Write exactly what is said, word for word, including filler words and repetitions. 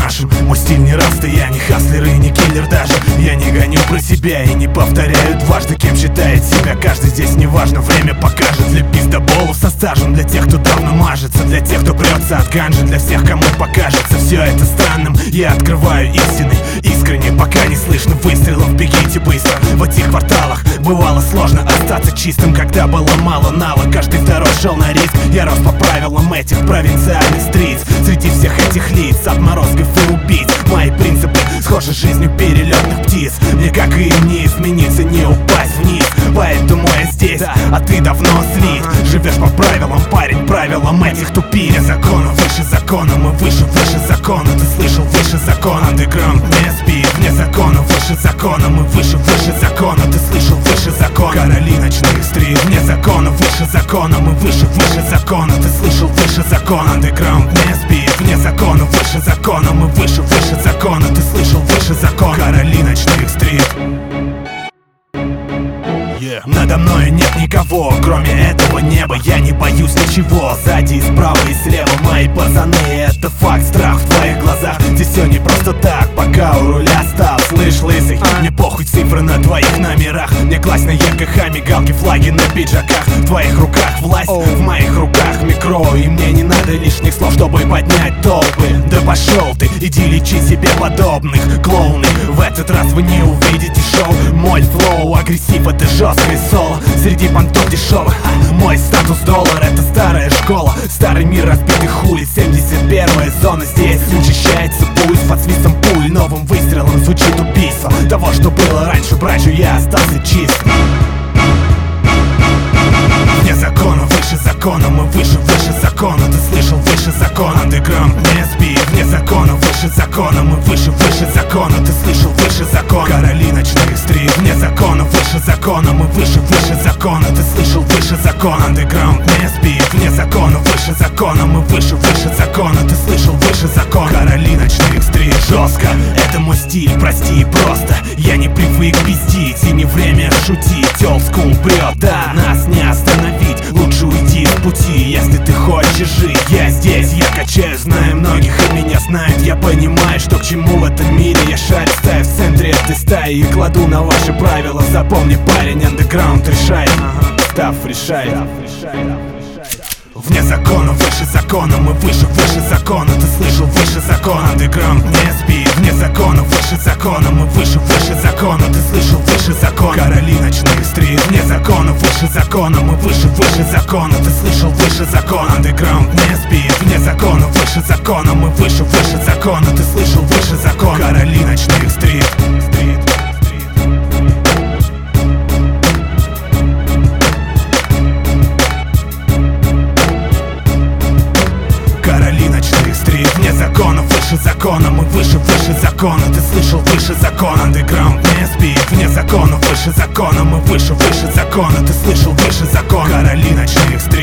нашим. Мой стиль не раста, я не хаслер и не киллер даже. Я не гоню про себя и не повторяю дважды. Кем считает себя каждый здесь, неважно, время покажет. Для пиздоболов со стажем, для тех, кто давно мажется, для тех, кто прется от ганжи, для всех, кому покажется все это странным. Я открываю истины искренне, пока не слышно выстрелов. Бегите быстро, в этих кварталах бывало сложно остаться чистым, когда было мало навык. Каждый второй шел на риск, я рос по правилам этих провинциальных стриц. Среди всех этих лиц, отморозков и убийц, мои принципы схожи с жизнью перелетных птиц. Мне, как и им, не измениться, не упасть вниз. Поэтому я здесь, а ты давно слит. Живешь по правилам, парень, правилам этих тупи. Вне закона, выше закона, мы выше, выше закона. Ты слышал, выше закона, андеграунд не спит. Вне закона, выше закона, мы выше, выше закона. Ты слышал, выше закона, короли ночных стрит. Вне закона, выше закона, мы выше, выше закона. Ты слышал, выше закона, андеграунд не спит. Вне закона, выше закона, мы выше, выше закона. Ты слышал, выше закона, короли ночных стрит. Yeah. Надо мною нет никого, кроме этого неба. Я не боюсь ничего, сзади, справа и слева мои пацаны. Это факт, страх в твоих глазах. Здесь все не просто так, пока у руля стал. Слышь, лысый, мне похуй цифры на твоих номерах. Мне класть на ЕКХ, мигалки, флаги на пиджаках. В твоих руках власть, oh. в моих руках микро. И мне не надо лишних слов, чтобы поднять толпы. Да пошел ты, иди лечи себе подобных клоуны. В этот раз вы не увидите шоу. Мой флоу, агрессив, это жесткое соло. Среди понтов дешевых, мой статус доллар, это старая школа. Старый мир разбитых хули, семьдесят первая зона. Здесь учащается пульс под свистом пуль. Новым выстрелом звучит убийство того, что было раньше. Брачу я остался чист. Вне закона, выше закона, мы выше, выше закона. Ты слышал, выше закона, андеграунд не спит. Вне закона, выше закона, мы выше, выше закона. Ты слышал, выше закона, короли ночных стрит. Вне закона, выше закона, мы выше, выше закона. Ты слышал, выше закона, андеграунд не спит. Вне закона, выше закона, мы выше, выше закона. Ты слышал, выше закона, короли ночных стрит. Жестко, это мой стиль, прости, просто я не привык пиздить и не время шутить. Old school прет, да, нас не остановить. Лучше уйти с пути, если ты хочешь жить. Я здесь, я качаю, знаю многих и меня знают. Я понимаю, что к чему в этом мире. Я шарю, стою в центре этой стаи и кладу на ваши правила. Запомни, парень, андеграунд решает. Став решает. Вне закона, выше закона, мы выше, выше закона. Ты слышал, выше закона, андеграунд не спит. Вне закона, выше закона, мы выше, выше закона. Ты слышал, выше закона, короли ночных стрит. Вне закона, выше закона, мы выше, выше закона. Ты слышал, выше закона, андеграунд не спит. Вне закона, выше закона, мы выше, выше закона. Ты слышал, выше закона, короли ночных стрит. Вне закона, выше закона, мы выше, выше закона. Ты слышал, выше закона, андеграунд не спит. Вне закона, выше закона, мы выше, выше закона. Ты слышал, выше закона, короли ночных стрит.